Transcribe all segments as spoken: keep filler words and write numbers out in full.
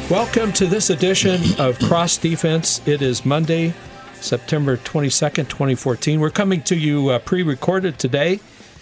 Welcome to this edition of Cross Defense. It is Monday, September twenty-second, twenty fourteen. We're coming to you uh, pre-recorded today.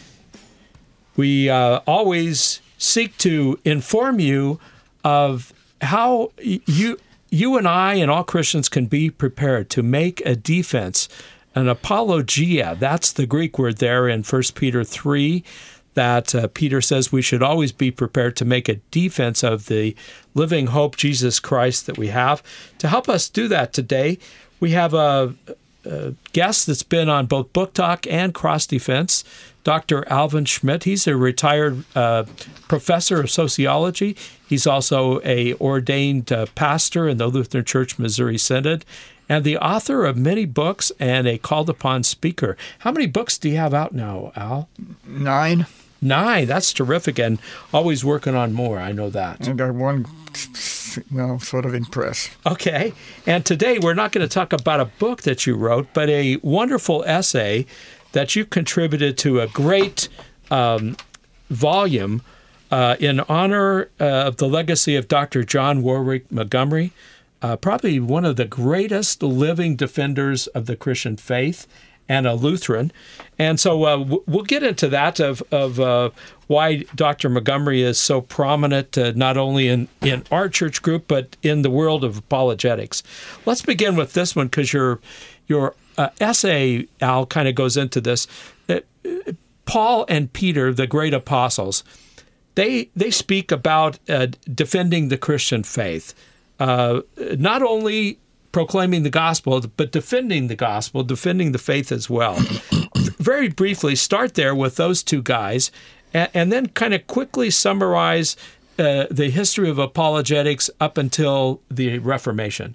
We uh, always seek to inform you of how you you and I and all Christians can be prepared to make a defense, an apologia. That's the Greek word there in First Peter three. That uh, Peter says we should always be prepared to make a defense of the living hope, Jesus Christ, that we have. To help us do that today, we have a, a guest that's been on both Book Talk and Cross Defense, Doctor Alvin Schmidt. He's a retired uh, professor of sociology. He's also a ordained uh, pastor in the Lutheran Church Missouri Synod, and the author of many books and a called-upon speaker. How many books do you have out now, Al? Nine. Nine. That's terrific, and always working on more. I know that. I got one, well, sort of in press. Okay. And today we're not going to talk about a book that you wrote, but a wonderful essay that you contributed to a great um, volume uh, in honor uh, of the legacy of Doctor John Warwick Montgomery, uh, probably one of the greatest living defenders of the Christian faith, and a Lutheran. And so uh, w- we'll get into that of, of uh, why Doctor Montgomery is so prominent, uh, not only in, in our church group, but in the world of apologetics. Let's begin with this one, because your, your uh, essay, Al, kind of goes into this. Uh, Paul and Peter, the great apostles, they, they speak about uh, defending the Christian faith, uh, not only proclaiming the gospel, but defending the gospel, defending the faith as well. Very briefly, start there with those two guys, and, and then kind of quickly summarize uh, the history of apologetics up until the Reformation.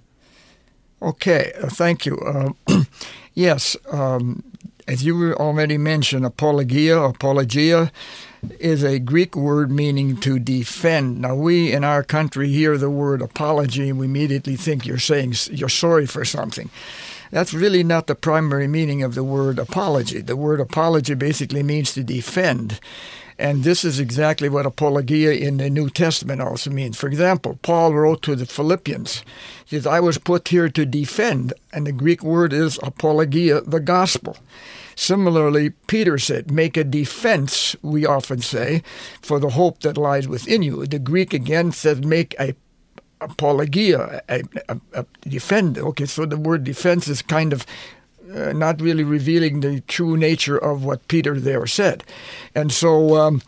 Okay, uh, thank you. Uh, yes, um, as you already mentioned, apologia, apologia, is a Greek word meaning to defend. Now, we in our country hear the word apology and we immediately think you're saying you're sorry for something. That's really not the primary meaning of the word apology. The word apology basically means to defend. And this is exactly what apologia in the New Testament also means. For example, Paul wrote to the Philippians, he says, I was put here to defend, and the Greek word is apologia, the gospel. Similarly, Peter said, make a defense, we often say, for the hope that lies within you. The Greek again says make a apologia, a, a, a defend. Okay, so the word defense is kind of uh, not really revealing the true nature of what Peter there said. And so um,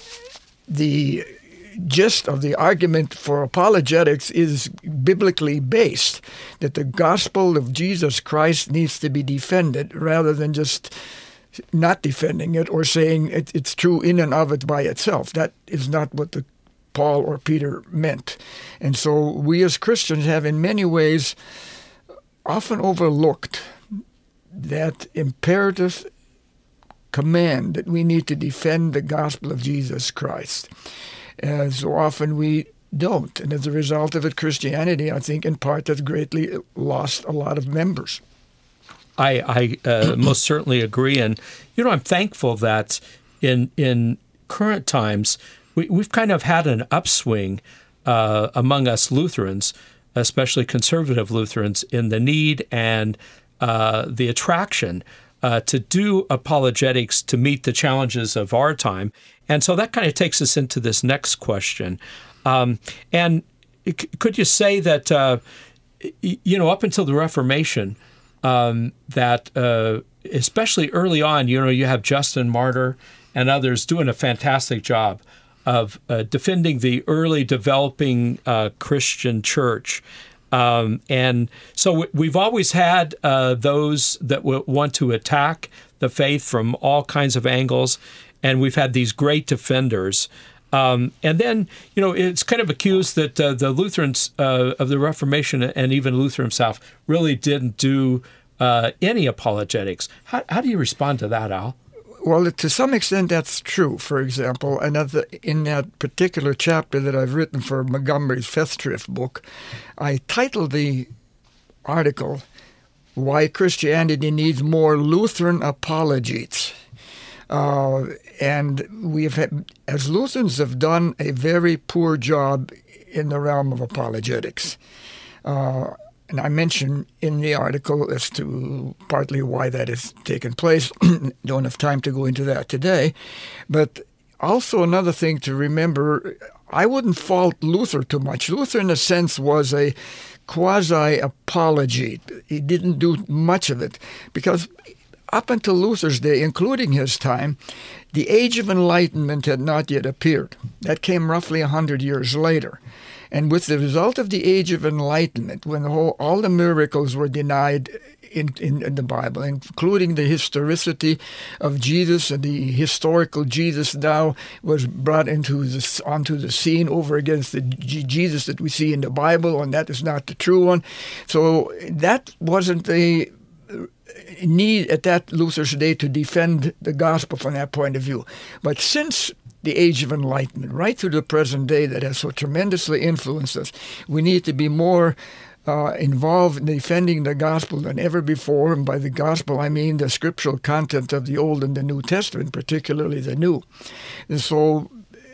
the gist of the argument for apologetics is biblically based, that the gospel of Jesus Christ needs to be defended rather than just not defending it or saying it, it's true in and of it by itself. That is not what the Paul or Peter meant. And so we as Christians have in many ways often overlooked that imperative command that we need to defend the gospel of Jesus Christ. Uh, so often we don't. And as a result of it, Christianity, I think, in part, has greatly lost a lot of members. I, I uh, most certainly agree. And, you know, I'm thankful that in in current times, we, we've kind of had an upswing uh, among us Lutherans, especially conservative Lutherans, in the need and uh, the attraction Uh, to do apologetics to meet the challenges of our time. And so that kind of takes us into this next question. Um, and c- could you say that, uh, you know, up until the Reformation, um, that uh, especially early on, you know, you have Justin Martyr and others doing a fantastic job of uh, defending the early developing uh, Christian church. Um, and so we've always had uh, those that w- want to attack the faith from all kinds of angles, and we've had these great defenders. Um, and then, you know, it's kind of accused that uh, the Lutherans uh, of the Reformation and even Luther himself really didn't do uh, any apologetics. How, how do you respond to that, Al? Well, to some extent, that's true. For example, another in that particular chapter that I've written for Montgomery's Festschrift book, I titled the article, Why Christianity Needs More Lutheran Apologetes. Uh, and we have, had, as Lutherans, have done a very poor job in the realm of apologetics. Uh, and I mentioned in the article as to partly why that has taken place. Don't have time to go into that today. But also another thing to remember, I wouldn't fault Luther too much. Luther, in a sense, was a quasi-apology. He didn't do much of it because up until Luther's day, including his time, the Age of Enlightenment had not yet appeared. That came roughly one hundred years later. And with the result of the Age of Enlightenment, when the whole, all the miracles were denied in, in, in the Bible, including the historicity of Jesus, and the historical Jesus now was brought into the, onto the scene over against the G- Jesus that we see in the Bible, and that is not the true one. So that wasn't a need at that Luther's day to defend the gospel from that point of view. But since the Age of Enlightenment, right through the present day, that has so tremendously influenced us, we need to be more uh, involved in defending the gospel than ever before. And by the gospel, I mean the scriptural content of the Old and the New Testament, particularly the New. And so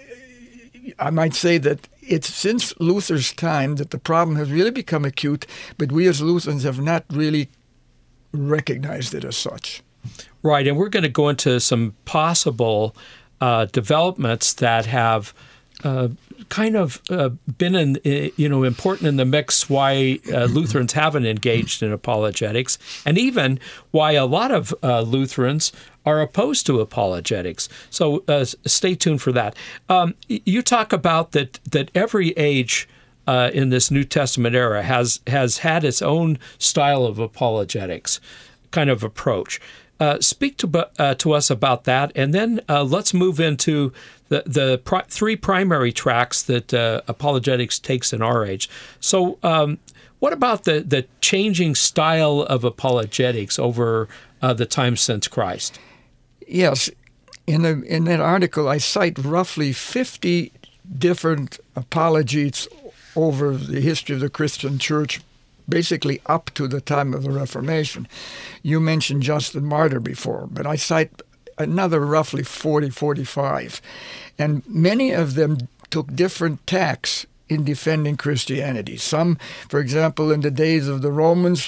I might say that it's since Luther's time that the problem has really become acute, but we as Lutherans have not really recognized it as such. Right, and we're going to go into some possible uh, developments that have uh, kind of uh, been in, you know, important in the mix why uh, Lutherans haven't engaged in apologetics, and even why a lot of uh, Lutherans are opposed to apologetics. So uh, stay tuned for that. Um, you talk about that that every age uh, in this New Testament era has has had its own style of apologetics kind of approach. Uh, speak to uh, to us about that, and then uh, let's move into the the pri- three primary tracks that uh, apologetics takes in our age. So, um, what about the the changing style of apologetics over uh, the time since Christ? Yes, in the in that article, I cite roughly fifty different apologites over the history of the Christian Church, basically up to the time of the Reformation. You mentioned Justin Martyr before, but I cite another roughly forty, forty-five. And many of them took different tacks in defending Christianity. Some, for example, in the days of the Romans,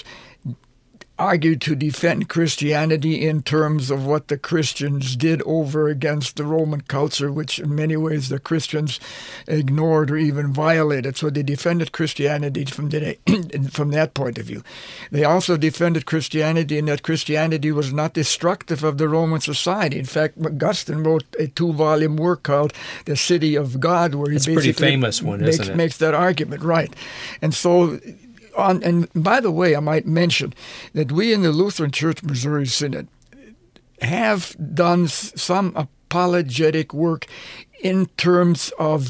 argued to defend Christianity in terms of what the Christians did over against the Roman culture, which in many ways the Christians ignored or even violated. So they defended Christianity from, the, from that point of view. They also defended Christianity in that Christianity was not destructive of the Roman society. In fact, Augustine wrote a two-volume work called The City of God, where he it's basically a pretty famous one, makes, isn't it? makes that argument, right. And so On, and by the way, I might mention that we in the Lutheran Church Missouri Synod have done some apologetic work in terms of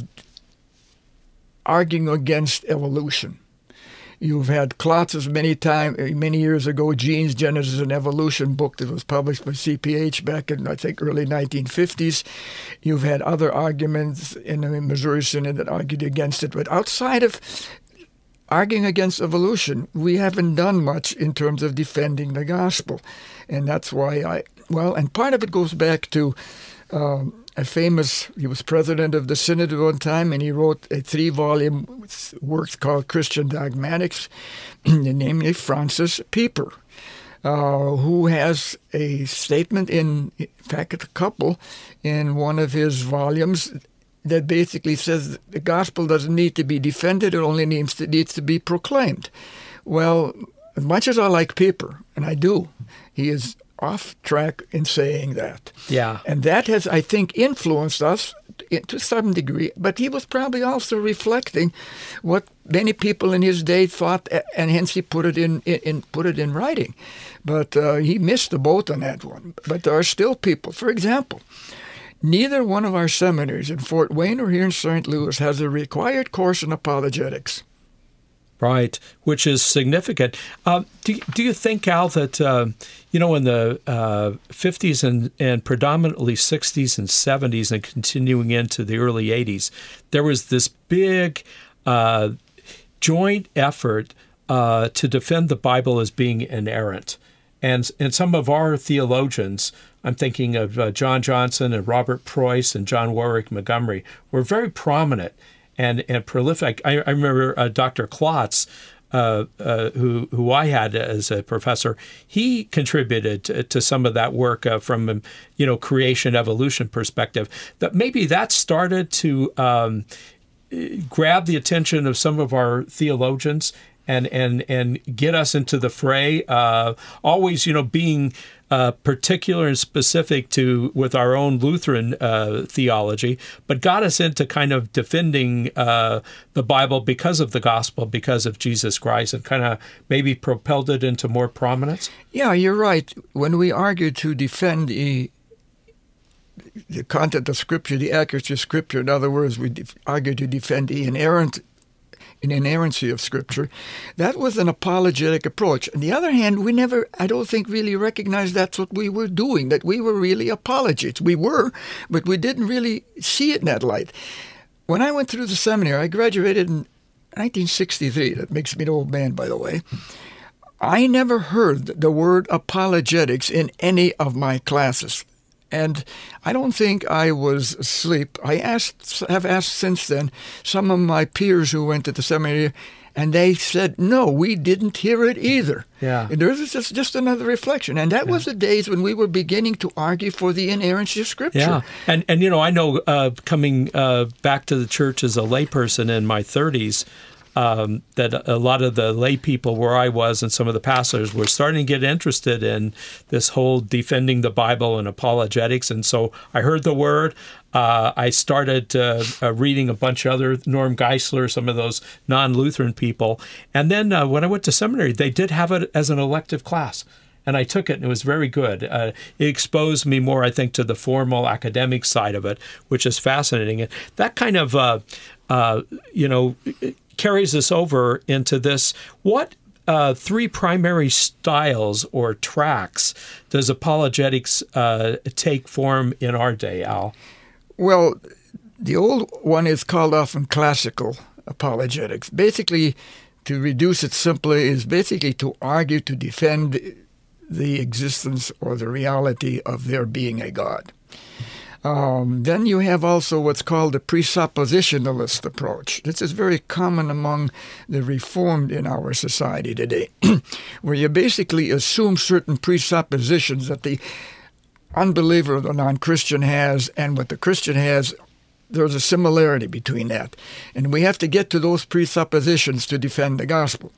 arguing against evolution. You've had Klotz's many time, many years ago, Genes, Genesis, and Evolution book that was published by C P H back in, I think, early nineteen fifties. You've had other arguments in the Missouri Synod that argued against it. But outside of arguing against evolution, we haven't done much in terms of defending the gospel. And that's why I, well, and part of it goes back to um, a famous, he was president of the Synod at one time, and he wrote a three-volume work called Christian Dogmatics, namely Francis Pieper, uh, who has a statement in, in fact, a couple in one of his volumes that basically says the gospel doesn't need to be defended, it only needs to, needs to be proclaimed. Well, as much as I like Pieper, and I do, he is off track in saying that. Yeah. And that has, I think, influenced us to some degree, but he was probably also reflecting what many people in his day thought, and hence he put it in, in, in put it in writing. But uh, he missed the boat on that one. But there are still people, for example, neither one of our seminaries in Fort Wayne or here in Saint Louis has a required course in apologetics. Right, which is significant. Uh, do, do you think, Al, that, uh, you know, in the uh, fifties and, and predominantly sixties and seventies and continuing into the early eighties, there was this big uh, joint effort uh, to defend the Bible as being inerrant. And, and some of our theologians, I'm thinking of uh, John Johnson and Robert Preuss and John Warwick Montgomery, were very prominent and, and prolific. I, I remember uh, Doctor Klotz, uh, uh, who who I had as a professor, he contributed to, to some of that work uh, from, you know, creation evolution perspective. That maybe that started to um, grab the attention of some of our theologians and and and get us into the fray. Uh, always, you know, being uh, particular and specific to with our own Lutheran uh, theology, but got us into kind of defending uh, the Bible because of the gospel, because of Jesus Christ, and kind of maybe propelled it into more prominence. Yeah, you're right. When we argue to defend the the content of Scripture, the accuracy of Scripture, in other words, we def- argue to defend the inerrant in inerrancy of Scripture, that was an apologetic approach. On the other hand, we never, I don't think, really recognized that's what we were doing, that we were really apologists. We were, but we didn't really see it in that light. When I went through the seminary, I graduated in nineteen sixty-three. That makes me an old man, by the way. I never heard the word apologetics in any of my classes. And I don't think I was asleep. I asked, have asked since then some of my peers who went to the seminary, and they said, no, we didn't hear it either. Yeah. And there's just, just another reflection. And that yeah. was the days when we were beginning to argue for the inerrancy of Scripture. Yeah. And, and you know, I know uh, coming uh, back to the church as a layperson in my thirties, Um, that a lot of the lay people where I was and some of the pastors were starting to get interested in this whole defending the Bible and apologetics. And so I heard the word. Uh, I started uh, uh, reading a bunch of other, Norm Geisler, some of those non-Lutheran people. And then uh, when I went to seminary, they did have it as an elective class. And I took it, and it was very good. Uh, it exposed me more, I think, to the formal academic side of it, which is fascinating. And that kind of, uh, uh, you know, carries us over into this. What uh, three primary styles or tracks does apologetics uh, take form in our day, Al? Well, the old one is called often classical apologetics. Basically, to reduce it simply, is basically to argue to defend the existence or the reality of there being a God. Um, then you have also what's called the presuppositionalist approach. This is very common among the Reformed in our society today, where you basically assume certain presuppositions that the unbeliever or the non-Christian has and what the Christian has. There's a similarity between that. And we have to get to those presuppositions to defend the gospel.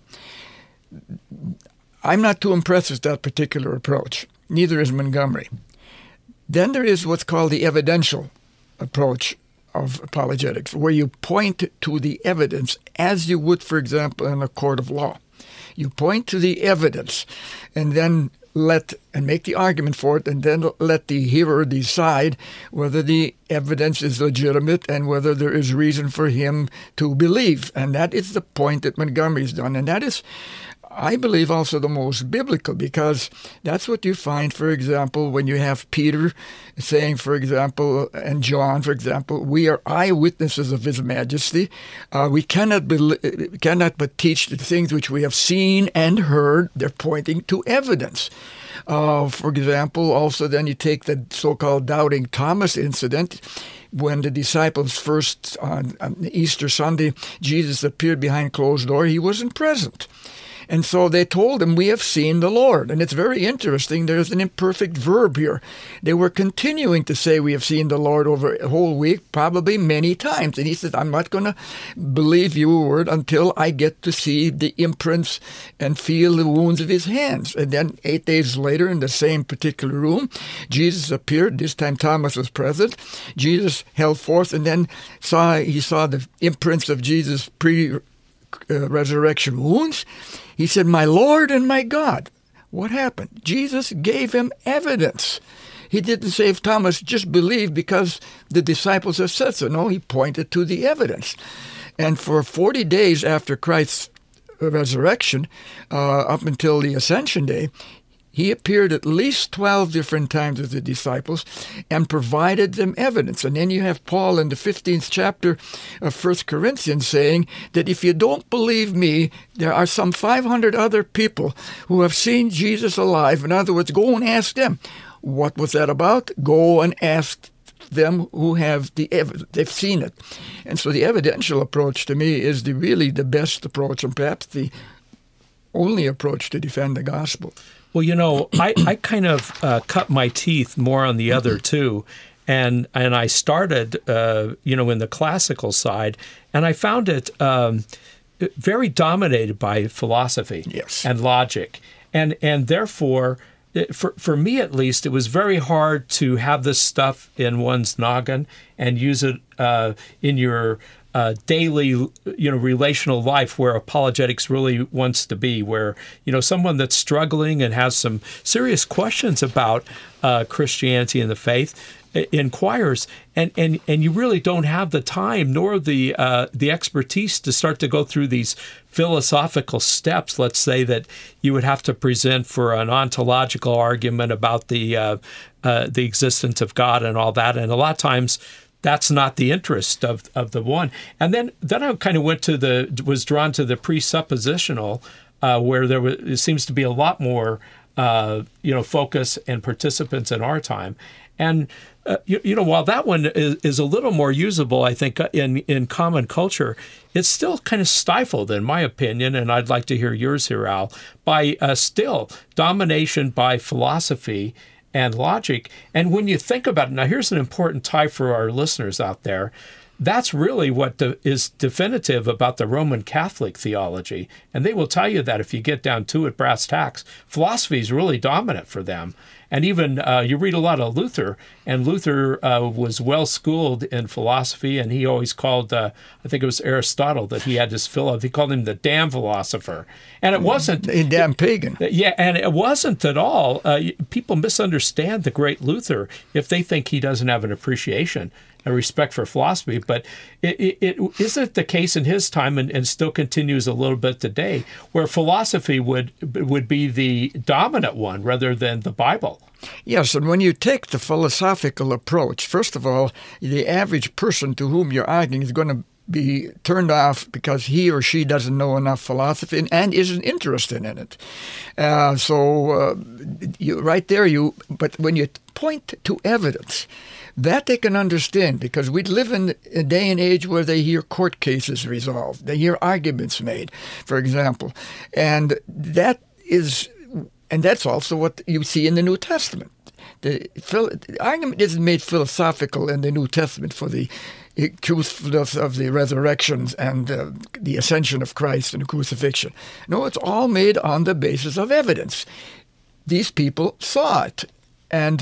I'm not too impressed with that particular approach. Neither is Montgomery. Then there is what's called the evidential approach of apologetics, where you point to the evidence as you would, for example, in a court of law. You point to the evidence and then let and make the argument for it, and then let the hearer decide whether the evidence is legitimate and whether there is reason for him to believe. And that is the point that Montgomery's done. And that is, I believe, also the most biblical, because that's what you find, for example, when you have Peter saying, for example, and John, for example, we are eyewitnesses of His Majesty. Uh, we cannot be, cannot but teach the things which we have seen and heard. They're pointing to evidence. Uh, for example, also then you take the so-called Doubting Thomas incident. When the disciples first, on, on Easter Sunday, Jesus appeared behind closed door, He wasn't present. And so they told him, we have seen the Lord. And it's very interesting. There's an imperfect verb here. They were continuing to say, we have seen the Lord over a whole week, probably many times. And he said, I'm not going to believe your word until I get to see the imprints and feel the wounds of His hands. And then eight days later, in the same particular room, Jesus appeared. This time Thomas was present. Jesus held forth and then saw he saw the imprints of Jesus' pre-resurrection wounds. He said, my Lord and my God. What happened? Jesus gave him evidence. He didn't say, if Thomas just believed because the disciples have said so. No, he pointed to the evidence. And for forty days after Christ's resurrection, uh, up until the Ascension Day, He appeared at least twelve different times with the disciples and provided them evidence. And then you have Paul in the fifteenth chapter of First Corinthians saying that if you don't believe me, there are some five hundred other people who have seen Jesus alive. In other words, go and ask them. What was that about? Go and ask them who have the evidence. They've seen it. And so the evidential approach to me is the really the best approach and perhaps the only approach to defend the gospel. Well, you know, I, I kind of uh, cut my teeth more on the other two, and and I started, uh, you know, in the classical side, and I found it um, very dominated by philosophy yes. and logic, and and therefore, for for me at least, it was very hard to have this stuff in one's noggin and use it uh, in your Uh, daily, you know, relational life where apologetics really wants to be, where, you know, someone that's struggling and has some serious questions about uh, Christianity and the faith inquires, and, and, and you really don't have the time nor the uh, the expertise to start to go through these philosophical steps, let's say, that you would have to present for an ontological argument about the uh, uh, the existence of God and all that. And a lot of times, that's not the interest of, of the one. And then then I kind of went to the was drawn to the presuppositional, uh, where there was it seems to be a lot more uh, you know focus and participants in our time. And uh, you, you know while that one is, is a little more usable, I think in in common culture, it's still kind of stifled, in my opinion. And I'd like to hear yours here, Al, by uh, still domination by philosophy and logic. And when you think about it, now here's an important tie for our listeners out there. That's really what de- is definitive about the Roman Catholic theology. And they will tell you that if you get down to it, brass tacks, philosophy is really dominant for them. And even uh, you read a lot of Luther, and Luther uh, was well-schooled in philosophy, and he always called, uh, I think it was Aristotle that he had this fill of, he called him the damn philosopher. And it wasn't... A damn pagan. Yeah, and it wasn't at all. Uh, people misunderstand the great Luther if they think he doesn't have an appreciation and respect for philosophy. But it, it, it isn't the case in his time, and, and still continues a little bit today, where philosophy would would be the dominant one rather than the Bible. Yes, and when you take the philosophical approach, first of all, the average person to whom you're arguing is going to be turned off because he or she doesn't know enough philosophy and, and isn't interested in it. Uh, so uh, you, right there, you. But when you point to evidence, that they can understand, because we live in a day and age where they hear court cases resolved, they hear arguments made, for example, and that is, and that's also what you see in the New Testament. The, the argument isn't made philosophical in the New Testament for the truthfulness of the resurrections and uh, the ascension of Christ and the crucifixion. No, it's all made on the basis of evidence. These people saw it, and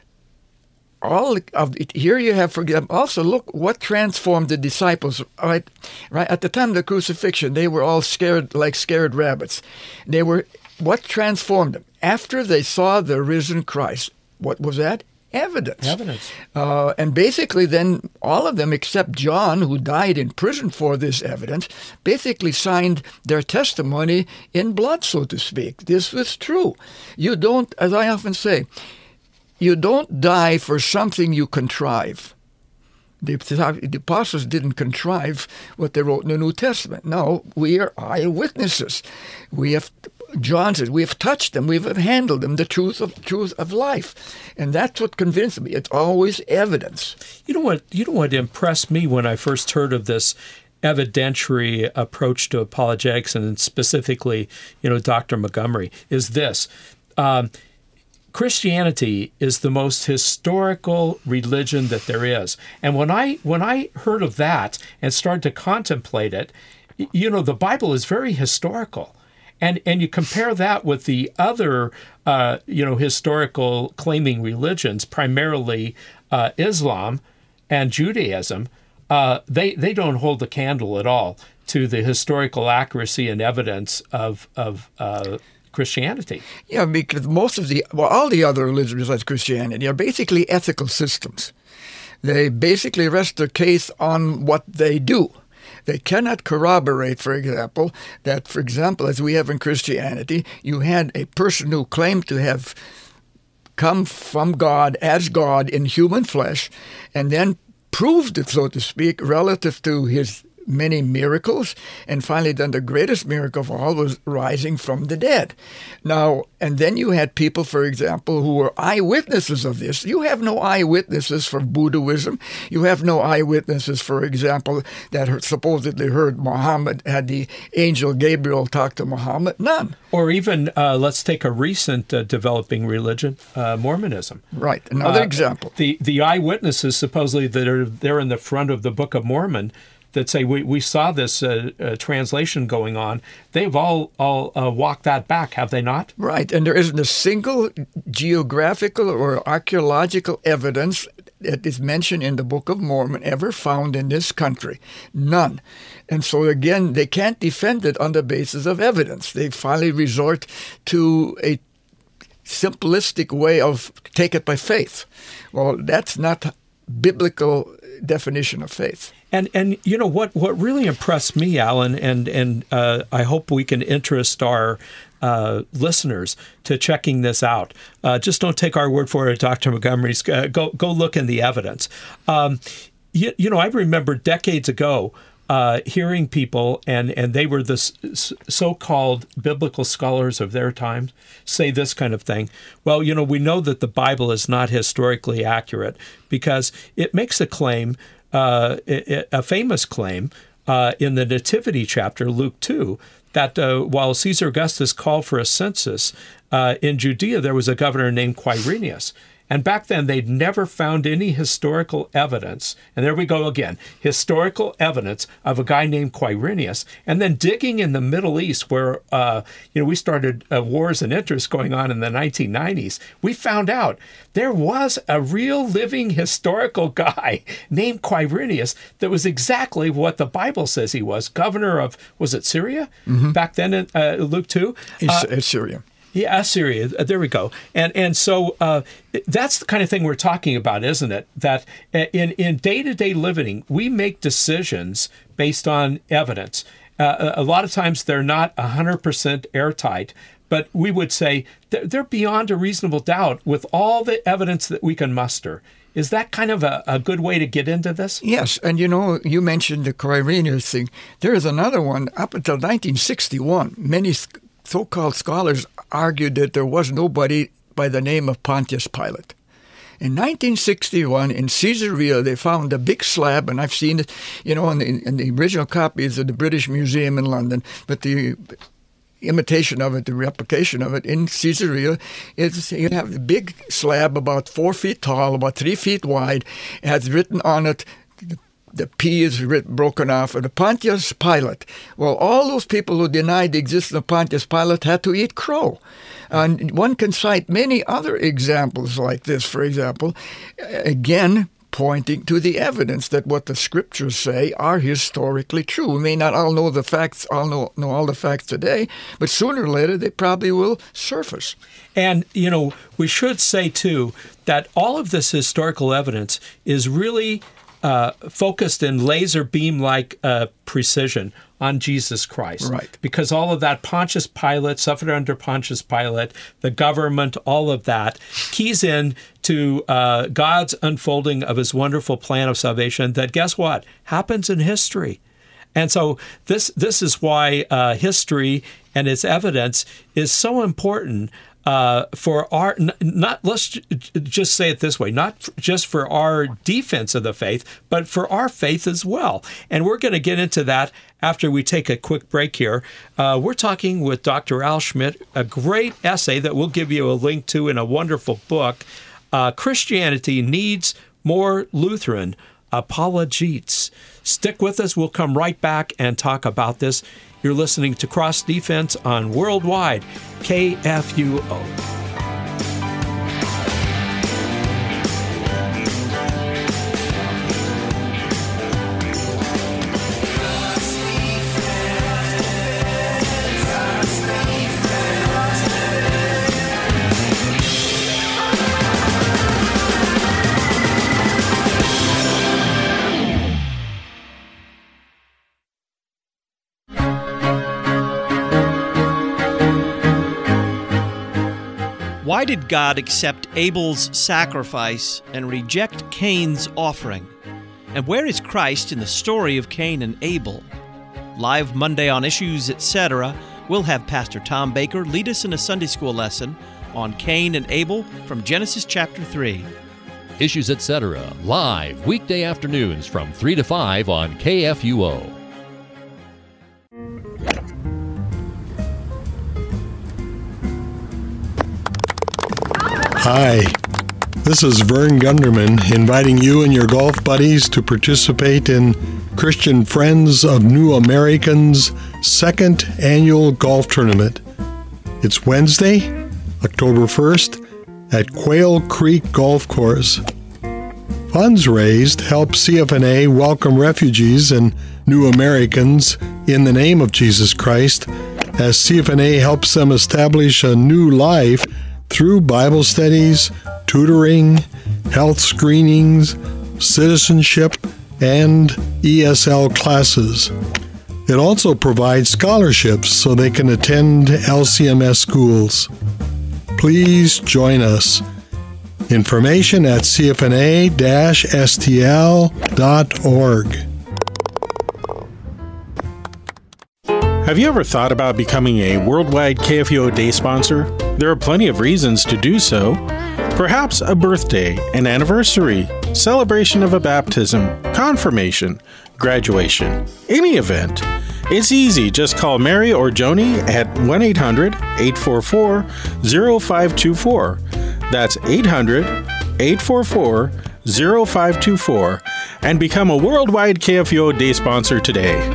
all of it, here you have, for example, also look what transformed the disciples. Right, right at the time of the crucifixion, they were all scared like scared rabbits. They were what transformed them after they saw the risen Christ. What was that? Evidence. Evidence. Uh, and basically then all of them except John, who died in prison for this evidence, basically signed their testimony in blood, so to speak. This was true. You don't, as I often say, you don't die for something you contrive. The, the apostles didn't contrive what they wrote in the New Testament. No, we are eyewitnesses. We have, John says, we have touched them, we have handled them, the truth of truth of life. And that's what convinced me. It's always evidence. You know what, you know what impressed me when I first heard of this evidentiary approach to apologetics, and specifically, you know, Doctor Montgomery, is this. Um, Christianity is the most historical religion that there is. And when I when I heard of that and started to contemplate it, you know, the Bible is very historical. And and you compare that with the other, uh, you know, historical claiming religions, primarily uh, Islam and Judaism, uh, they, they don't hold the candle at all to the historical accuracy and evidence of, of uh Christianity. Yeah, because most of the, well, all the other religions besides Christianity are basically ethical systems. They basically rest their case on what they do. They cannot corroborate, for example, that, for example, as we have in Christianity, you had a person who claimed to have come from God as God in human flesh, and then proved it, so to speak, relative to his many miracles, and finally then the greatest miracle of all was rising from the dead. Now, and then you had people, for example, who were eyewitnesses of this. You have no eyewitnesses for Buddhism. You have no eyewitnesses, for example, that supposedly heard Muhammad, had the angel Gabriel talk to Muhammad. None. Or even, uh, let's take a recent uh, developing religion, uh, Mormonism. Right, another uh, example. The, the eyewitnesses supposedly that are there in the front of the Book of Mormon that say we, we saw this uh, uh, translation going on, they've all all uh, walked that back, have they not? Right, and there isn't a single geographical or archaeological evidence that is mentioned in the Book of Mormon ever found in this country. None. And so again, they can't defend it on the basis of evidence. They finally resort to a simplistic way of take it by faith. Well, that's not biblical definition of faith. And and you know what what really impressed me, Alan, and and uh, I hope we can interest our uh, listeners to checking this out. Uh, just don't take our word for it, Doctor Montgomery's. Uh, go go look in the evidence. Um, you, you know, I remember decades ago uh, hearing people, and and they were the so-called biblical scholars of their time, say this kind of thing. Well, you know, we know that the Bible is not historically accurate because it makes a claim. Uh, a famous claim uh, in the Nativity chapter, Luke two, that uh, while Caesar Augustus called for a census uh, in Judea, there was a governor named Quirinius. And back then, they'd never found any historical evidence. And there we go again, historical evidence of a guy named Quirinius. And then digging in the Middle East, where uh, you know we started uh, wars and interests going on in the nineteen nineties, we found out there was a real living historical guy named Quirinius that was exactly what the Bible says he was, governor of, was it Syria? Mm-hmm. Back then in uh, Luke two? It's, uh, it's Syria. Yeah, Assyria. There we go. And and so uh, that's the kind of thing we're talking about, isn't it? That in, in day-to-day living, we make decisions based on evidence. Uh, a lot of times they're not one hundred percent airtight, but we would say they're beyond a reasonable doubt with all the evidence that we can muster. Is that kind of a, a good way to get into this? Yes, and you know, you mentioned the Quirinius thing. There is another one. Up until nineteen sixty-one, many so-called scholars argued that there was nobody by the name of Pontius Pilate. In nineteen sixty-one, in Caesarea, they found a big slab, and I've seen it, you know, in the, in the original copies of the British Museum in London, but the imitation of it, the replication of it in Caesarea, is you have a big slab about four feet tall, about three feet wide. It has written on it, the The P is written, broken off, of the Pontius Pilate. Well, all those people who denied the existence of Pontius Pilate had to eat crow. And one can cite many other examples like this, for example, again, pointing to the evidence that what the scriptures say are historically true. We may not all know the facts, all know, know all the facts today, but sooner or later they probably will surface. And, you know, we should say, too, that all of this historical evidence is really Uh, focused in laser beam-like uh, precision on Jesus Christ. Right. Because all of that, Pontius Pilate, suffered under Pontius Pilate, the government, all of that, keys in to uh, God's unfolding of his wonderful plan of salvation that, guess what, happens in history. And so this this is why uh, history and its evidence is so important Uh, for our, not, let's just say it this way, not just for our defense of the faith, but for our faith as well. And we're going to get into that after we take a quick break here. Uh, we're talking with Doctor Al Schmidt, a great essay that we'll give you a link to in a wonderful book, uh, Christianity Needs More Lutheran Apologetes. Stick with us. We'll come right back and talk about this. You're listening to Cross Defense on Worldwide K F U O. Why did God accept Abel's sacrifice and reject Cain's offering? And where is Christ in the story of Cain and Abel? Live Monday on Issues, et cetera, we'll have Pastor Tom Baker lead us in a Sunday school lesson on Cain and Abel from Genesis chapter three. Issues, et cetera, live weekday afternoons from three to five on K F U O. Hi, this is Vern Gunderman inviting you and your golf buddies to participate in Christian Friends of New Americans' second annual golf tournament. It's Wednesday, October first, at Quail Creek Golf Course. Funds raised help C F N A welcome refugees and new Americans in the name of Jesus Christ, as C F N A helps them establish a new life through Bible studies, tutoring, health screenings, citizenship, and E S L classes. It also provides scholarships so they can attend L C M S schools. Please join us. Information at c f n a dash s t l dot org. Have you ever thought about becoming a worldwide K F U O Day sponsor? There are plenty of reasons to do so. Perhaps a birthday, an anniversary, celebration of a baptism, confirmation, graduation, any event. It's easy. Just call Mary or Joni at one eight hundred, eight four four, zero five two four. That's eight hundred, eight four four, zero five two four and become a worldwide K F U O Day sponsor today.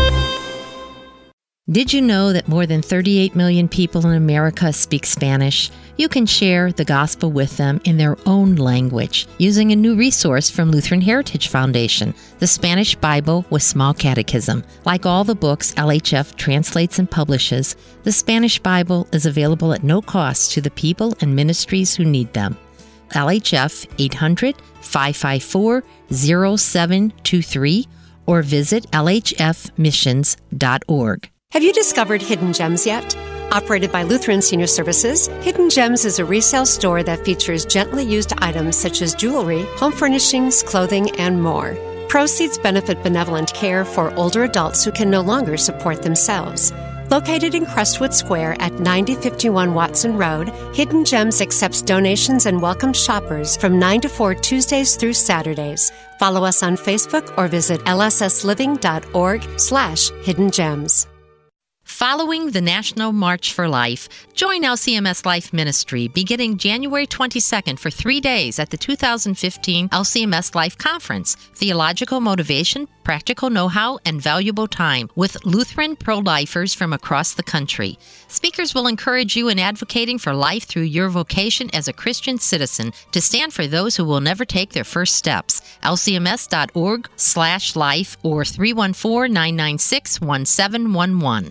Did you know that more than thirty-eight million people in America speak Spanish? You can share the gospel with them in their own language using a new resource from Lutheran Heritage Foundation, the Spanish Bible with Small Catechism. Like all the books L H F translates and publishes, the Spanish Bible is available at no cost to the people and ministries who need them. L H F eight hundred, five five four, zero seven two three or visit l h f missions dot org. Have you discovered Hidden Gems yet? Operated by Lutheran Senior Services, Hidden Gems is a resale store that features gently used items such as jewelry, home furnishings, clothing, and more. Proceeds benefit benevolent care for older adults who can no longer support themselves. Located in Crestwood Square at ninety fifty-one Watson Road, Hidden Gems accepts donations and welcomes shoppers from nine to four Tuesdays through Saturdays. Follow us on Facebook or visit l s s living dot org slash hidden gems. Following the National March for Life, join L C M S Life Ministry beginning January twenty-second for three days at the two thousand fifteen L C M S Life Conference. Theological motivation, practical know-how, and valuable time with Lutheran pro-lifers from across the country. Speakers will encourage you in advocating for life through your vocation as a Christian citizen to stand for those who will never take their first steps. l c m s dot org slash life or three one four, nine nine six, one seven one one.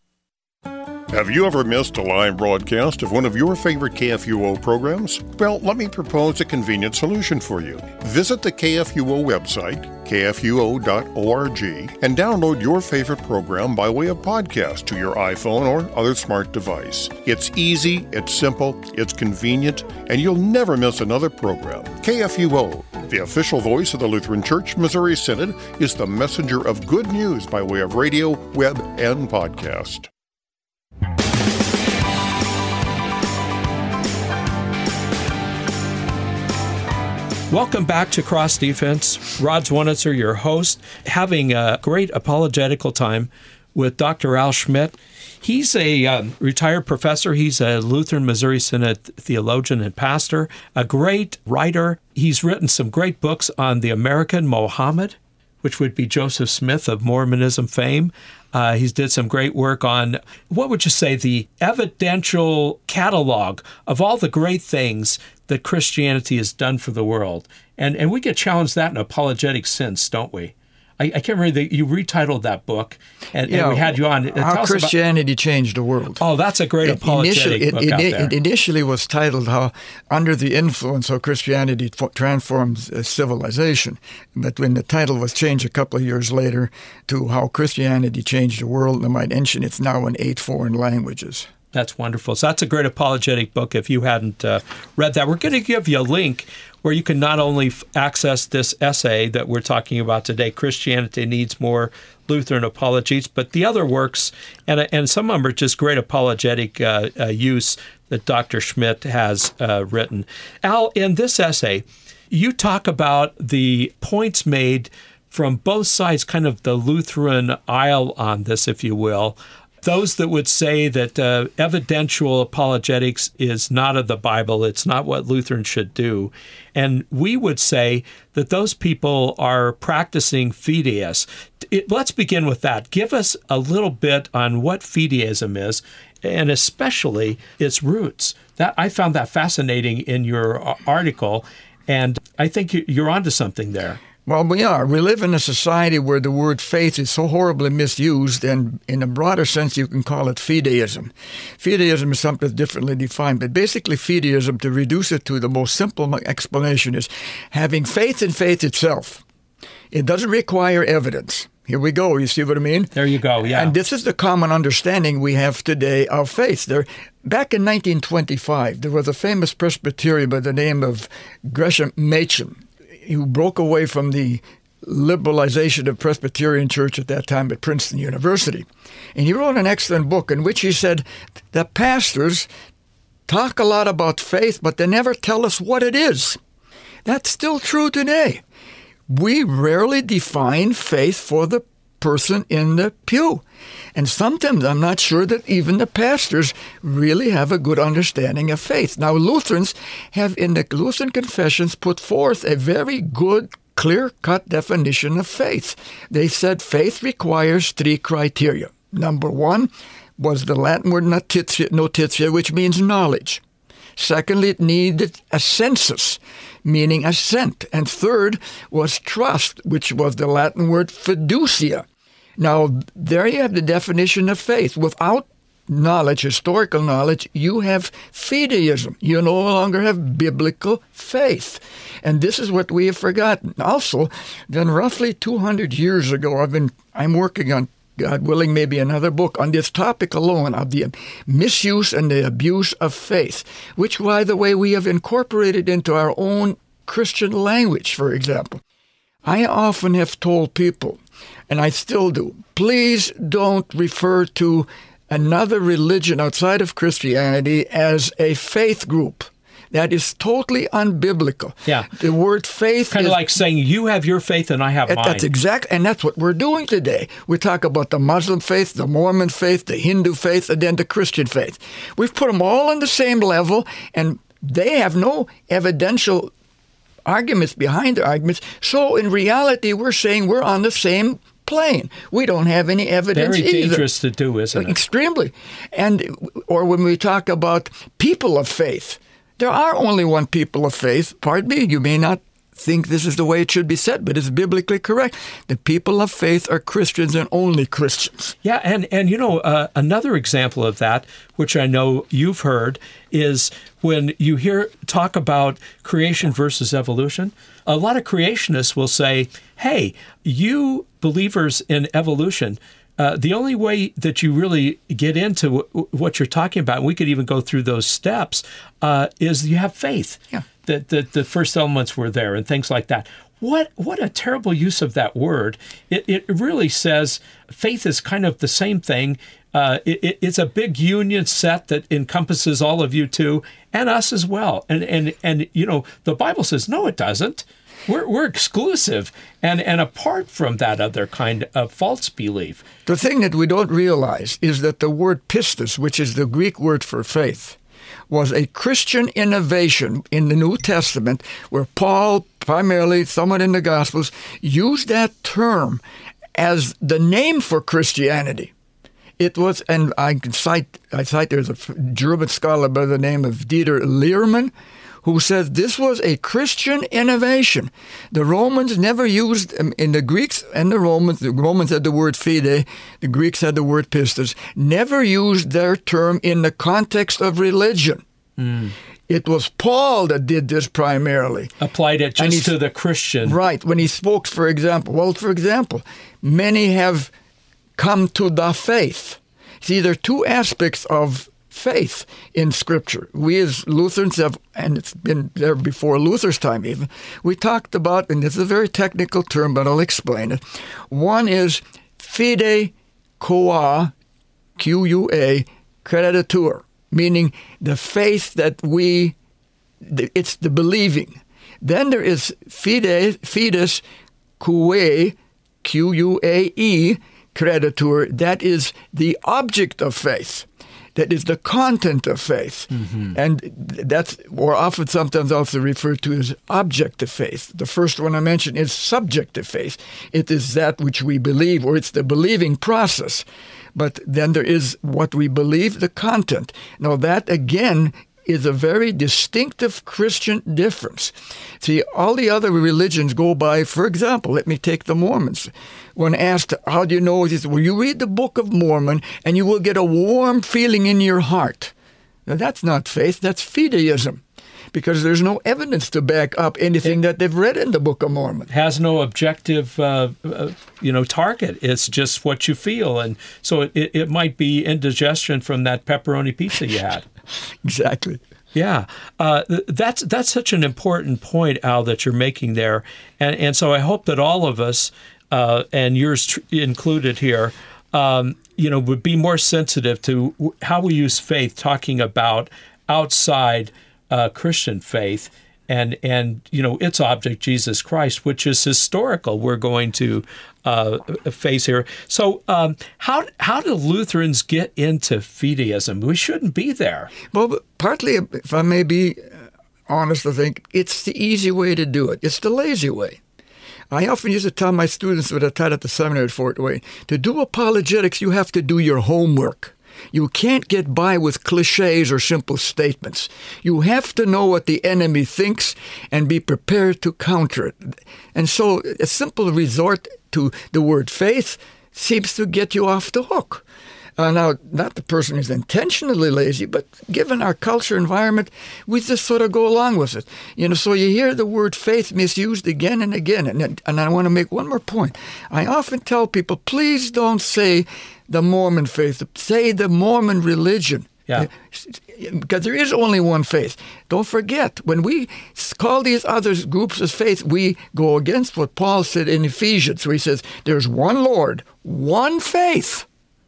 Have you ever missed a live broadcast of one of your favorite K F U O programs? Well, let me propose a convenient solution for you. Visit the K F U O website, k f u o dot org, and download your favorite program by way of podcast to your iPhone or other smart device. It's easy, it's simple, it's convenient, and you'll never miss another program. K F U O, the official voice of the Lutheran Church Missouri Synod, is the messenger of good news by way of radio, web, and podcast. Welcome back to Cross Defense. Rod Zwonitzer, your host, having a great apologetical time with Doctor Al Schmidt. He's a um, retired professor. He's a Lutheran Missouri Synod theologian and pastor, a great writer. He's written some great books on the American Mohammed, which would be Joseph Smith of Mormonism fame. Uh, he's did some great work on, what would you say, the evidential catalog of all the great things that Christianity has done for the world. And and we get challenged that in apologetic sense, don't we? I, I can't remember that you retitled that book, and, yeah, and we had you on. How Tell Christianity Changed the World. Oh, that's a great it apologetic initially, book it, out it, there. It initially was titled "How Under the Influence How Christianity Transforms Civilization," but when the title was changed a couple of years later to "How Christianity Changed the World," I might mention it's now in eight foreign languages. That's wonderful. So that's a great apologetic book if you hadn't uh, read that. We're going to give you a link where you can not only f- access this essay that we're talking about today, Christianity Needs More Lutheran Apologies, but the other works, and and some of them are just great apologetic uh, uh, use that Doctor Schmidt has uh, written. Al, in this essay, you talk about the points made from both sides, kind of the Lutheran aisle on this, if you will. Those that would say that uh, evidential apologetics is not of the Bible, it's not what Lutherans should do. And we would say that those people are practicing fideism. It, let's begin with that. Give us a little bit on what fideism is, and especially its roots. That I found that fascinating in your article, and I think you're onto something there. Well, we are. We live in a society where the word faith is so horribly misused, and in a broader sense, you can call it fideism. Fideism is something that's differently defined, but basically fideism, to reduce it to the most simple explanation, is having faith in faith itself. It doesn't require evidence. Here we go. You see what I mean? There you go, yeah. And this is the common understanding we have today of faith. There, back in nineteen twenty-five, there was a famous Presbyterian by the name of Gresham Machen, who broke away from the liberalization of Presbyterian Church at that time at Princeton University. And he wrote an excellent book in which he said that pastors talk a lot about faith, but they never tell us what it is. That's still true today. We rarely define faith for the person in the pew. And sometimes I'm not sure that even the pastors really have a good understanding of faith. Now, Lutherans have in the Lutheran Confessions put forth a very good, clear-cut definition of faith. They said faith requires three criteria. Number one was the Latin word notitia, notitia, which means knowledge. Secondly, it needed a sensus, meaning assent. And third was trust, which was the Latin word fiducia. Now, there you have the definition of faith. Without knowledge, historical knowledge, you have fideism. You no longer have biblical faith. And this is what we have forgotten. Also, then roughly two hundred years ago, I've been, I'm working on, God willing, maybe another book on this topic alone of the misuse and the abuse of faith, which, by the way, we have incorporated into our own Christian language, for example. I often have told people, and I still do, please don't refer to another religion outside of Christianity as a faith group. That is totally unbiblical. Yeah. The word faith kind is of like saying you have your faith and I have mine. That's exact, and that's what we're doing today. We talk about the Muslim faith, the Mormon faith, the Hindu faith, and then the Christian faith. We've put them all on the same level, and they have no evidential arguments behind their arguments. So in reality, we're saying we're on the same plane. We don't have any evidence Very either. dangerous to do, isn't it? Extremely. And or when we talk about people of faith, there are only one people of faith. Pardon me, you may not think this is the way it should be said, but it's biblically correct. The people of faith are Christians and only Christians. Yeah, and, and you know, uh, another example of that, which I know you've heard, is when you hear talk about creation versus evolution, a lot of creationists will say, hey, you believers in evolution, Uh, the only way that you really get into w- what you're talking about, and we could even go through those steps, uh, is you have faith. Yeah. That the, the first elements were there and things like that. What what a terrible use of that word. It it really says faith is kind of the same thing. Uh, it, it's a big union set that encompasses all of you too, and us as well. And and and you know, the Bible says no, it doesn't. We're we're exclusive and, and apart from that other kind of false belief. The thing that we don't realize is that the word pistis, which is the Greek word for faith, was a Christian innovation in the New Testament where Paul, primarily someone in the Gospels, used that term as the name for Christianity. It was, and I can cite, I cite there's a German scholar by the name of Dieter Lehrman, who says this was a Christian innovation. The Romans never used, in the Greeks and the Romans, the Romans had the word fide, the Greeks had the word pistis, never used their term in the context of religion. Mm. It was Paul that did this primarily. Applied it just to the Christian. Right. When he spoke, for example, well, for example, many have come to the faith. See, there are two aspects of faith in Scripture. We as Lutherans have, and it's been there before Luther's time even, we talked about, and this is a very technical term, but I'll explain it. One is fide qua, Q U A, creditur, meaning the faith that we, it's the believing. Then there is fide, fides quae, Q U A E, creditur, that is the object of faith. That is the content of faith. Mm-hmm. And that's, or often sometimes also referred to as objective faith. The first one I mentioned is subjective faith. It is that which we believe, or it's the believing process. But then there is what we believe, the content. Now that, again, is a very distinctive Christian difference. See, all the other religions go by, for example, let me take the Mormons. When asked, how do you know? He says, well, you read the Book of Mormon and you will get a warm feeling in your heart. Now, that's not faith, that's fideism, because there's no evidence to back up anything it, that they've read in the Book of Mormon. It has no objective, uh, uh, you know, target. It's just what you feel. And so it, it, it might be indigestion from that pepperoni pizza you had. Exactly. Yeah, uh, that's that's such an important point, Al, that you're making there, and and so I hope that all of us, uh, and yours tr- included here, um, you know, would be more sensitive to how we use faith, talking about outside uh, Christian faith, and and you know its object, Jesus Christ, which is historical. We're going to uh, face here. So, um, how how do Lutherans get into fideism? We shouldn't be there. Well, partly, if I may be honest, I think it's the easy way to do it. It's the lazy way. I often used to tell my students what I taught at the seminary at Fort Wayne, to do apologetics, you have to do your homework. You can't get by with cliches or simple statements. You have to know what the enemy thinks and be prepared to counter it. And so a simple resort to the word faith seems to get you off the hook. Uh, now, not the person is intentionally lazy, but given our culture environment, we just sort of go along with it. You know, so you hear the word faith misused again and again. And, and I want to make one more point. I often tell people, please don't say the Mormon faith, say the Mormon religion. Yeah. Because there is only one faith. Don't forget, when we call these other groups as faith, we go against what Paul said in Ephesians, where he says, there's one Lord, one faith,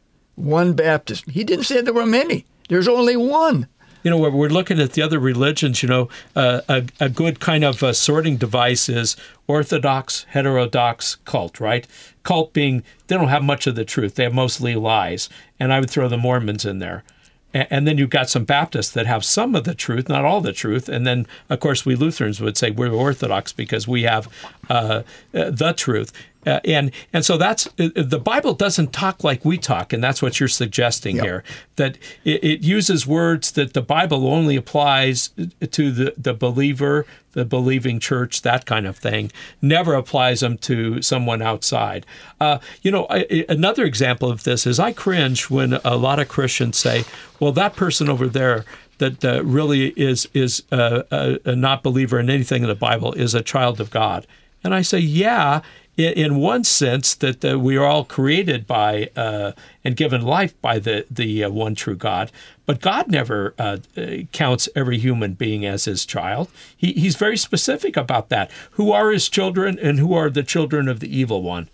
one baptism. He didn't say there were many. There's only one. You know, when we're looking at the other religions, you know, uh, a, a good kind of uh, sorting device is orthodox, heterodox, cult, right? Cult being, they don't have much of the truth. They have mostly lies. And I would throw the Mormons in there. And, and then you've got some Baptists that have some of the truth, not all the truth. And then, of course, we Lutherans would say we're Orthodox because we have uh, uh, the truth. Uh, and and so that's uh, the Bible doesn't talk like we talk, and that's what you're suggesting yep. here. That it, it uses words that the Bible only applies to the, the believer, the believing church, that kind of thing. Never applies them to someone outside. Uh, you know, I, another example of this is I cringe when a lot of Christians say, "Well, that person over there that uh, really is is uh, a, a not believer in anything in the Bible is a child of God," and I say, "Yeah." In one sense, that uh, we are all created by uh, and given life by the the uh, one true God, but God never uh, counts every human being as his child. He, he's very specific about that. Who are his children and who are the children of the evil one?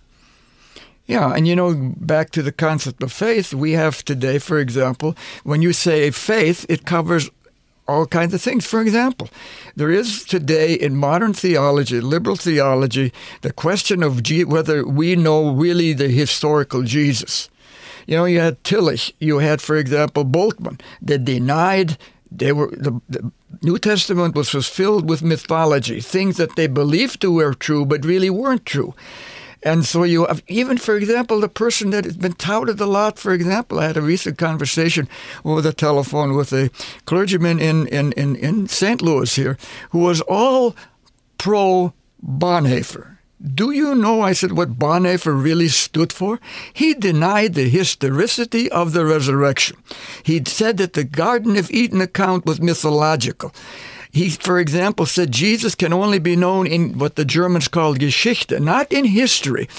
Yeah, and you know, back to the concept of faith, we have today, for example, when you say faith, it covers all kinds of things. For example, there is today in modern theology, liberal theology, the question of G- whether we know really the historical Jesus. You know, you had Tillich, you had, for example, Bultmann, that denied they were the, the New Testament was filled with mythology, things that they believed to were true but really weren't true. And so you have, even, for example, the person that has been touted a lot, for example, I had a recent conversation over the telephone with a clergyman in, in, in, in Saint Louis here who was all pro-Bonhoeffer. Do you know, I said, what Bonhoeffer really stood for? He denied the historicity of the resurrection. He said that the Garden of Eden account was mythological. He, for example, said Jesus can only be known in what the Germans call Geschichte, not in history.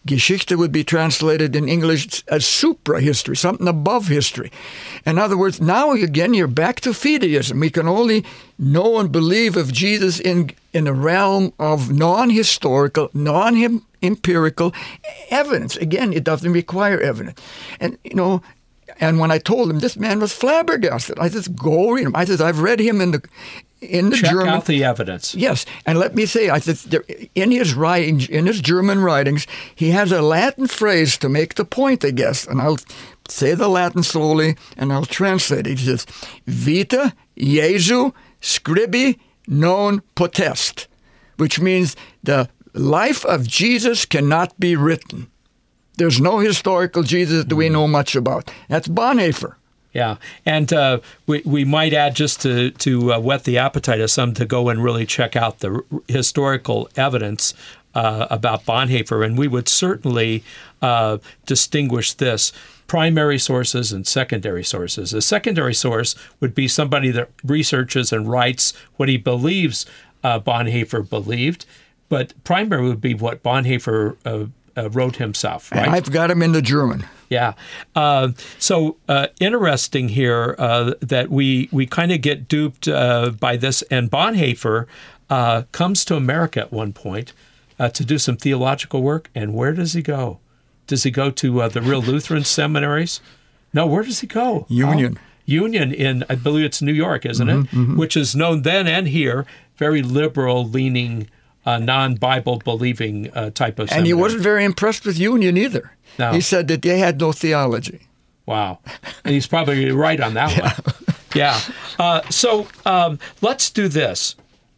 Geschichte would be translated in English as supra-history, something above history. In other words, now again you're back to fideism. We can only know and believe of Jesus in, in a realm of non-historical, non-empirical evidence. Again, it doesn't require evidence. And, you know, and when I told him, this man was flabbergasted. I said, go read him. I said, I've read him in the in the Check German. out the evidence. Yes, and let me say, I said, there, in his writings, in his German writings, he has a Latin phrase to make the point, I guess. And I'll say the Latin slowly, and I'll translate it. He says, Vita Jesu scribi non potest, which means the life of Jesus cannot be written. There's no historical Jesus that we know much about. That's Bonhoeffer. Yeah, and uh, we we might add, just to to uh, whet the appetite of some, to go and really check out the r- historical evidence uh, about Bonhoeffer, and we would certainly uh, distinguish this: primary sources and secondary sources. A secondary source would be somebody that researches and writes what he believes uh, Bonhoeffer believed, but primary would be what Bonhoeffer uh, uh, wrote himself. Right? And I've got him in the German. Yeah. Uh, so uh, interesting here uh, that we we kind of get duped uh, by this. And Bonhoeffer uh, comes to America at one point uh, to do some theological work. And where does he go? Does he go to uh, the real Lutheran seminaries? No, where does he go? Union. Oh, Union in, I believe it's New York, isn't mm-hmm, it? Mm-hmm. Which is known then and here, very liberal-leaning, uh, non-Bible believing uh, type of seminary. And he wasn't very impressed with Union either. No. He said that they had no theology. Wow. And he's probably right on that yeah. one. Yeah. Uh, so um, let's do this.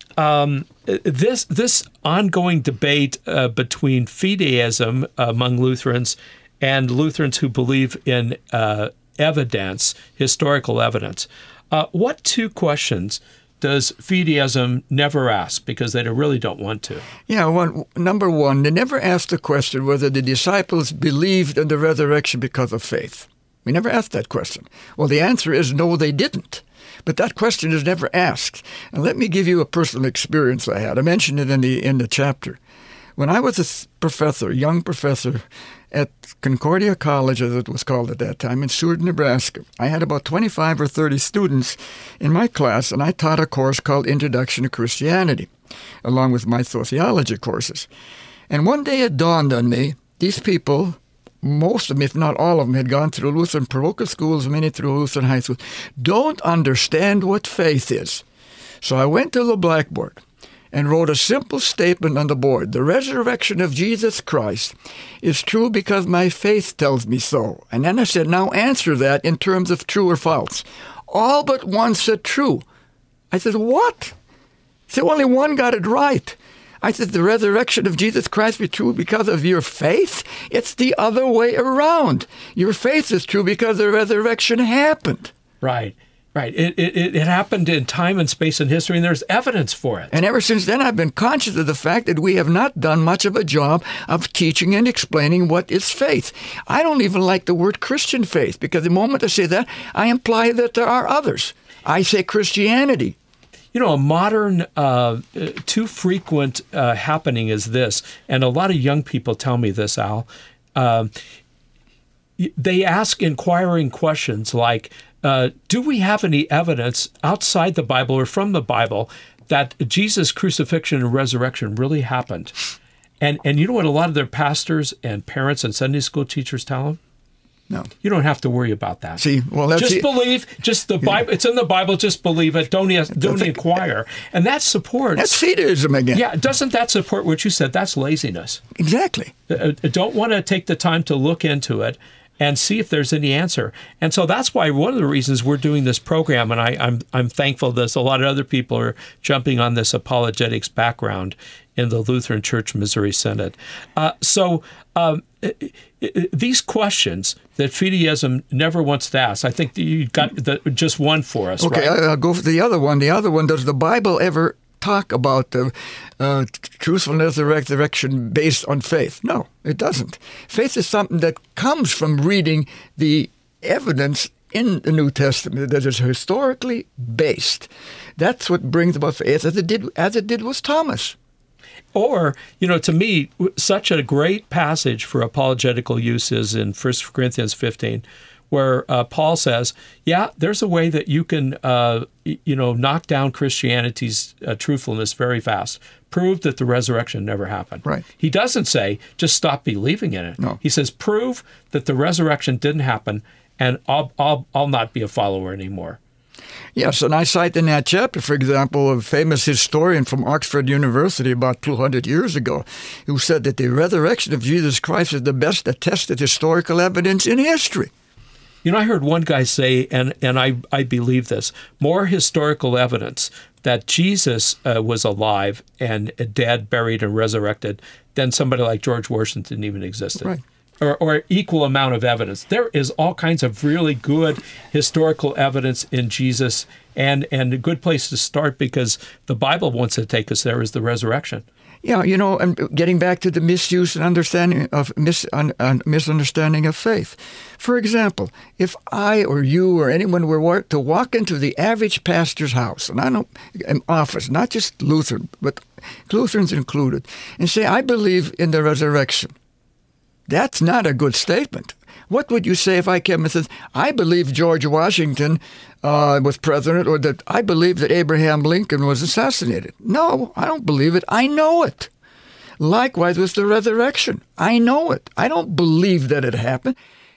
Um, this this ongoing debate uh, between fideism among Lutherans and Lutherans who believe in uh, evidence, historical evidence. Uh, what two questions does fideism never ask, because they really don't want to? Yeah, one, number one, they never asked the question whether the disciples believed in the resurrection because of faith. We never asked that question. Well, the answer is no, they didn't. But that question is never asked. And let me give you a personal experience I had. I mentioned it in the in the chapter. When I was a professor, young professor, at Concordia College, as it was called at that time, in Seward, Nebraska, I had about twenty-five or thirty students in my class, and I taught a course called Introduction to Christianity, along with my sociology courses. And one day it dawned on me, these people, most of them, if not all of them, had gone through Lutheran parochial schools, many through Lutheran high schools, don't understand what faith is. So I went to the blackboard and wrote a simple statement on the board. The resurrection of Jesus Christ is true because my faith tells me so. And then I said, now answer that in terms of true or false. All but one said true. I said, what? So only one got it right. I said, the resurrection of Jesus Christ is true because of your faith? It's the other way around. Your faith is true because the resurrection happened. Right. Right. It, it it happened in time and space and history, and there's evidence for it. And ever since then, I've been conscious of the fact that we have not done much of a job of teaching and explaining what is faith. I don't even like the word Christian faith, because the moment I say that, I imply that there are others. I say Christianity. You know, a modern, uh, too frequent uh, happening is this, and a lot of young people tell me this, Al. Uh, they ask inquiring questions like, Uh, do we have any evidence outside the Bible or from the Bible that Jesus' crucifixion and resurrection really happened? And and you know what a lot of their pastors and parents and Sunday school teachers tell them? No. You don't have to worry about that. See, well, that's just the, believe. Just the Bible. Yeah. It's in the Bible. Just believe it. Don't don't inquire. And that supports. That's fideism again. Yeah. Doesn't that support what you said? That's laziness. Exactly. Uh, don't want to take the time to look into it and see if there's any answer. And so that's why one of the reasons we're doing this program, and I, I'm I'm thankful that a lot of other people are jumping on this apologetics background in the Lutheran Church Missouri Synod. Uh, so um, it, it, these questions that fideism never wants to ask, I think you got the, just one for us. Okay, right? I'll go for the other one. The other one, does the Bible ever talk about the uh, truthfulness of resurrection based on faith? No, it doesn't. Faith is something that comes from reading the evidence in the New Testament that is historically based. That's what brings about faith, as it did, as it did with Thomas. Or, you know, to me, such a great passage for apologetical use is in First Corinthians fifteen, where uh, Paul says, yeah, there's a way that you can, uh, you know, knock down Christianity's uh, truthfulness very fast. Prove that the resurrection never happened. Right. He doesn't say, just stop believing in it. No. He says, prove that the resurrection didn't happen, and I'll, I'll, I'll not be a follower anymore. Yes, and I cite in that chapter, for example, a famous historian from Oxford University about two hundred years ago who said that the resurrection of Jesus Christ is the best attested historical evidence in history. You know, I heard one guy say, and, and I, I believe this, more historical evidence that Jesus uh, was alive and dead, buried, and resurrected than somebody like George Washington even existed. Right. Or, or equal amount of evidence. There is all kinds of really good historical evidence in Jesus, and, and a good place to start because the Bible wants to take us there is the resurrection. Yeah, you know, and getting back to the misuse and understanding of mis, un, un, misunderstanding of faith. For example, if I or you or anyone were to walk into the average pastor's house, and I don't, an office, not just Lutheran, but Lutherans included, and say, I believe in the resurrection, that's not a good statement. What would you say if I came and said, I believe George Washington uh, was president, or that I believe that Abraham Lincoln was assassinated? No, I don't believe it. I know it. Likewise with the resurrection. I know it. I don't believe that it happened.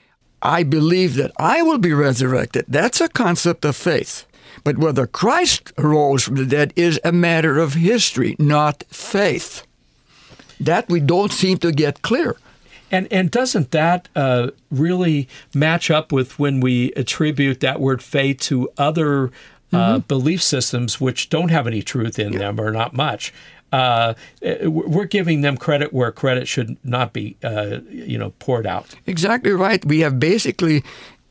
I believe that I will be resurrected. That's a concept of faith. But whether Christ arose from the dead is a matter of history, not faith. That we don't seem to get clear. And and doesn't that uh, really match up with when we attribute that word faith to other uh, mm-hmm. belief systems which don't have any truth in yeah. them or not much? Uh, we're giving them credit where credit should not be, uh, you know, poured out. Exactly right. We have basically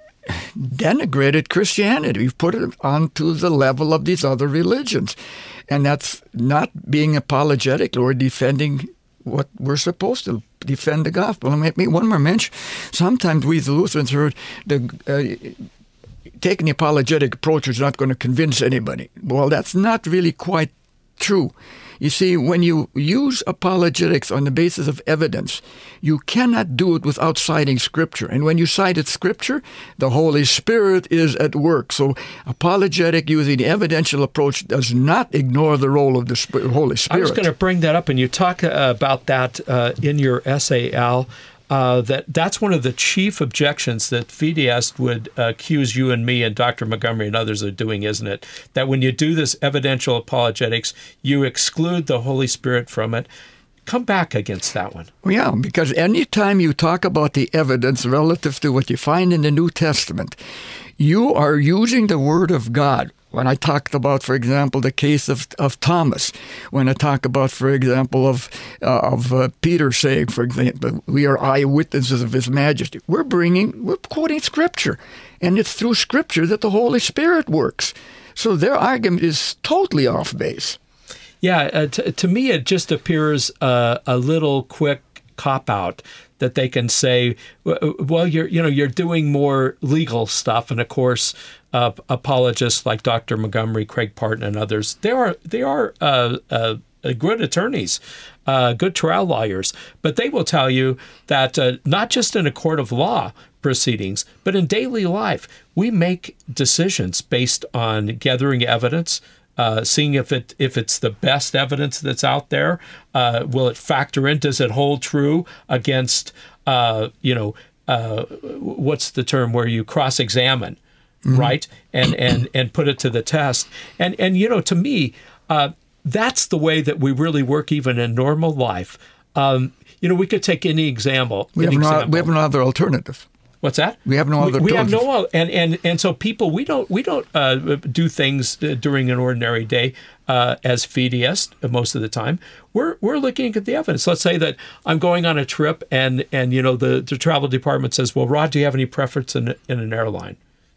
denigrated Christianity. We've put it onto the level of these other religions. And that's not being apologetic or defending what we're supposed to defend the gospel. And make one more mention. Sometimes we, the Lutherans, heard the uh, taking the apologetic approach is not going to convince anybody. Well, that's not really quite true. You see, when you use apologetics on the basis of evidence, you cannot do it without citing Scripture. And when you cited Scripture, the Holy Spirit is at work. So apologetic using the evidential approach does not ignore the role of the Holy Spirit. I was going to bring that up, and you talk uh, about that uh, in your essay, Al. Uh, that that's one of the chief objections that Fideist would uh, accuse you and me and Doctor Montgomery and others of doing, isn't it? That when you do this evidential apologetics, you exclude the Holy Spirit from it. Come back against that one. Well, yeah, because anytime you talk about the evidence relative to what you find in the New Testament, you are using the Word of God. When I talked about, for example, the case of of Thomas, when I talk about, for example, of uh, of uh, Peter saying, for example, we are eyewitnesses of His Majesty, we're bringing, we're quoting Scripture, and it's through Scripture that the Holy Spirit works. So their argument is totally off base. Yeah, uh, t- to me, it just appears uh, a little quick cop-out that they can say, well, you're you know you're doing more legal stuff, and of course, uh, apologists like Doctor Montgomery, Craig Parton, and others, they are they are uh, uh, good attorneys, uh, good trial lawyers, but they will tell you that uh, not just in a court of law proceedings, but in daily life, we make decisions based on gathering evidence. Uh, seeing if it if it's the best evidence that's out there, uh, will it factor in? Does it hold true against uh, you know uh, what's the term where you cross-examine, mm-hmm. right? And and and put it to the test. And and you know to me, uh, that's the way that we really work even in normal life. Um, you know, we could take any example. We have any no example. we have no other alternative. What's that? We have no other. We, we have alternative. no, and and and so people, we don't we don't uh, do things during an ordinary day uh, as Fideist most of the time. We're we're looking at the evidence. Let's say that I'm going on a trip, and and you know the, the travel department says, well, Rod, do you have any preference in in an airline?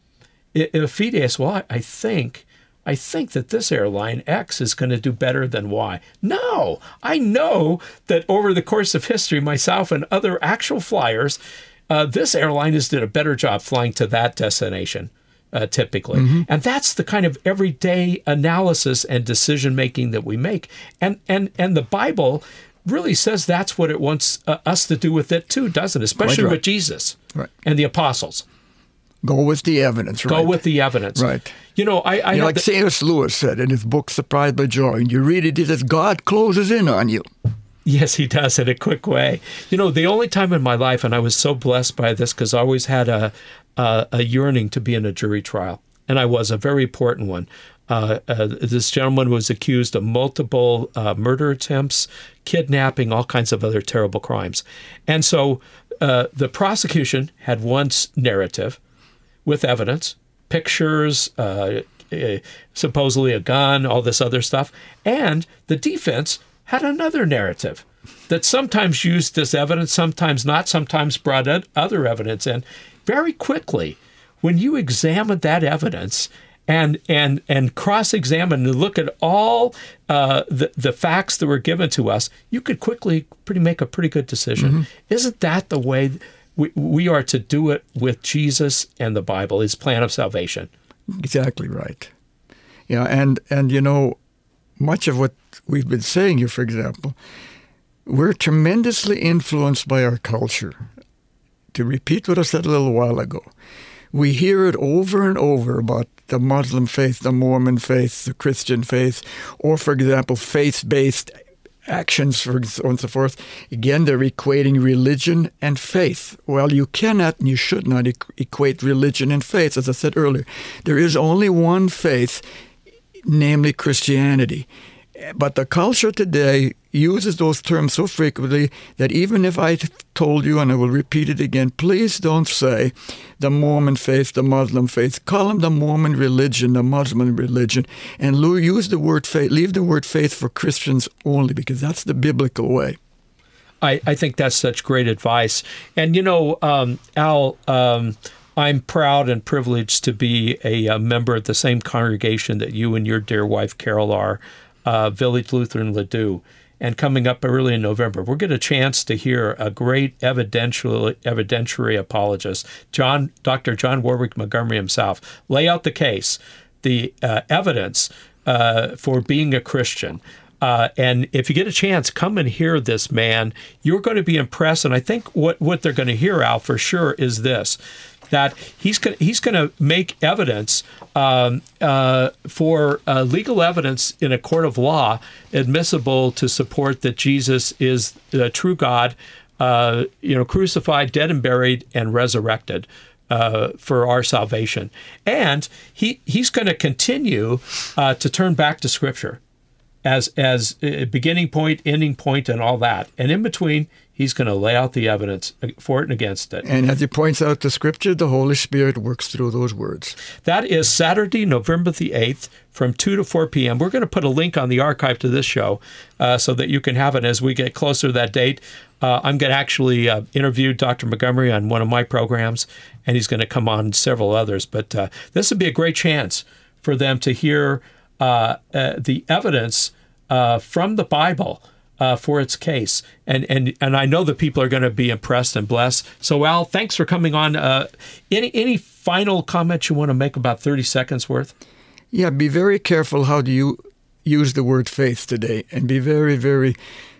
If Fideist, well, I, I think. I think that this airline X is going to do better than Y. No, I know that over the course of history, myself and other actual flyers, uh, this airline has did a better job flying to that destination. uh, typically. Mm-hmm. And that's the kind of everyday analysis and decision making that we make. And and and the Bible really says that's what it wants uh, us to do with it too, doesn't it? Especially right, right. with Jesus right. and the apostles. Go with the evidence, right? Go with the evidence. Right. You know, I... I you know, like C S. Lewis said in his book, Surprised by Joy, and you read it, it says, God closes in on you. Yes, he does in a quick way. You know, the only time in my life, and I was so blessed by this because I always had a, a, a yearning to be in a jury trial, and I was a very important one. Uh, uh, this gentleman was accused of multiple uh, murder attempts, kidnapping, all kinds of other terrible crimes. And so uh, the prosecution had one narrative with evidence, pictures, uh, uh, supposedly a gun, all this other stuff. And the defense had another narrative that sometimes used this evidence, sometimes not, sometimes brought other evidence in. Very quickly, when you examined that evidence and and and cross-examine and look at all uh, the, the facts that were given to us, you could quickly pretty make a pretty good decision. Mm-hmm. Isn't that the way we, we are to do it with Jesus and the Bible, his plan of salvation? Exactly right. Yeah, and, and you know, much of what we've been saying here, for example, we're tremendously influenced by our culture. To repeat what I said a little while ago, we hear it over and over about the Muslim faith, the Mormon faith, the Christian faith, or, for example, faith-based actions, for so on and so forth. Again, they're equating religion and faith. Well, you cannot and you should not equate religion and faith. As I said earlier, there is only one faith, namely Christianity. But the culture today uses those terms so frequently that even if I told you, and I will repeat it again, please don't say the Mormon faith, the Muslim faith. Call them the Mormon religion, the Muslim religion, and use the word faith, leave the word faith for Christians only, because that's the biblical way. I, I think that's such great advice. And, you know, um, Al, um, I'm proud and privileged to be a, a member of the same congregation that you and your dear wife, Carol, are. Uh, Village Lutheran Ladue. And coming up early in November, we'll get a chance to hear a great evidentiary, evidentiary apologist, John, Doctor John Warwick Montgomery himself, lay out the case, the uh, evidence uh, for being a Christian. Uh, and if you get a chance, come and hear this man. You're going to be impressed. And I think what, what they're going to hear, Al, for sure, is this, that he's going he's going to make evidence um, uh, for uh, legal evidence in a court of law admissible to support that Jesus is the true God, uh, you know, crucified, dead and buried, and resurrected uh, for our salvation. And he he's going to continue uh, to turn back to Scripture as as a beginning point, ending point, and all that. And in between, he's going to lay out the evidence for it and against it. And as he points out the Scripture, the Holy Spirit works through those words. That is Saturday, November the eighth, from two to four p.m. We're going to put a link on the archive to this show uh, so that you can have it as we get closer to that date. Uh, I'm going to actually uh, interview Doctor Montgomery on one of my programs, and he's going to come on several others. But uh, this would be a great chance for them to hear uh, uh, the evidence uh, from the Bible uh, for its case. And, and and I know that people are going to be impressed and blessed. So, Al, thanks for coming on. Uh, any any final comments you want to make, about thirty seconds worth? Yeah, be very careful how do you use the word faith today, and be very, very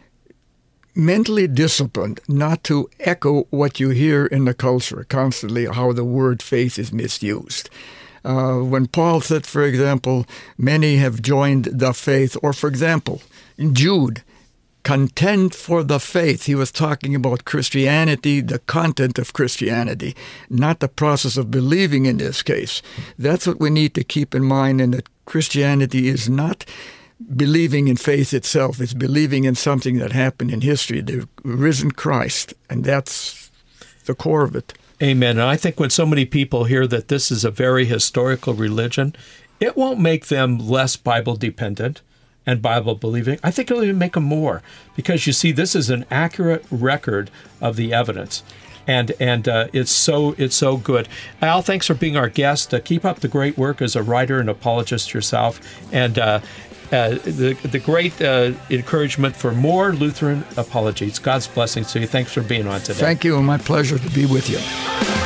mentally disciplined not to echo what you hear in the culture constantly, how the word faith is misused. Uh, when Paul said, for example, many have joined the faith, or for example, Jude, contend for the faith. He was talking about Christianity, the content of Christianity, not the process of believing in this case. That's what we need to keep in mind, and that Christianity is not believing in faith itself. It's believing in something that happened in history, the risen Christ, and that's the core of it. Amen. And I think when so many people hear that this is a very historical religion, it won't make them less Bible dependent and Bible believing. I think it'll even make them more, because you see, this is an accurate record of the evidence. And and uh, it's so it's so good. Al, thanks for being our guest. Uh, keep up the great work as a writer and apologist yourself. And uh, uh, the, the great uh, encouragement for more Lutheran apologies. God's blessings to you. Thanks for being on today. Thank you, and my pleasure to be with you.